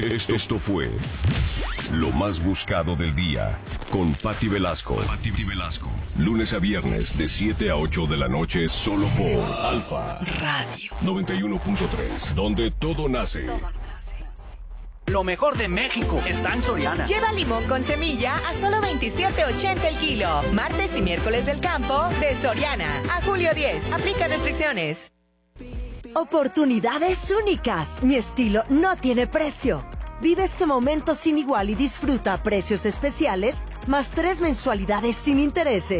Esto fue lo más buscado del día con Patti Velasco. Lunes a viernes de 7 a 8 de la noche solo por Alfa Radio 91.3, donde todo nace. Lo mejor de México está en Soriana. Lleva limón con semilla a solo 27.80 el kilo. Martes y miércoles del campo de Soriana. A julio 10. Aplica restricciones. Oportunidades únicas. Mi estilo no tiene precio. Vive este momento sin igual y disfruta precios especiales más 3 mensualidades sin intereses.